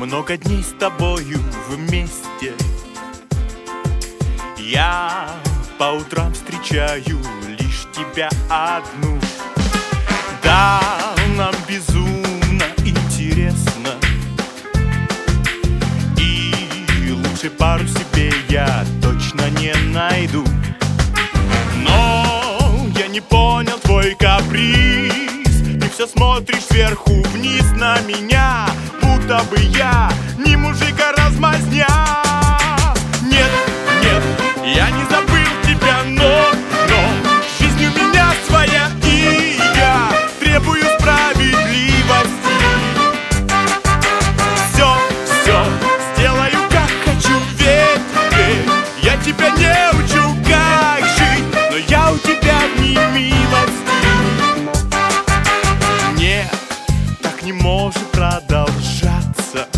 много дней с тобою вместе. Я по утрам встречаю лишь тебя одну. Да, нам безумно интересно, и лучше пару себе я точно не найду. Но я не понял твой каприз. Ты все смотришь сверху вниз на меня, будто бы я не мужик, а размазня. Нет, нет, я не забыл тебя, но жизнь у меня своя, и я требую справедливости. Все сделаю, как хочу, верь, верь. Я тебя не учу, как жить, но я у тебя в немилости. Нет, так не может продолжаться.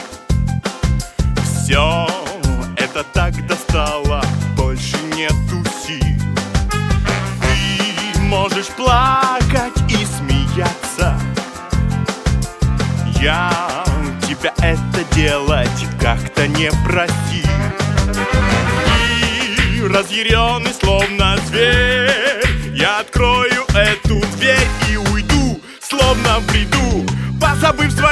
Все это так достало, больше нету сил. Ты можешь плакать и смеяться, я тебя это делать как-то не просил. И разъяренный, словно зверь, я открою эту дверь и уйду, словно в бреду, позабыв свои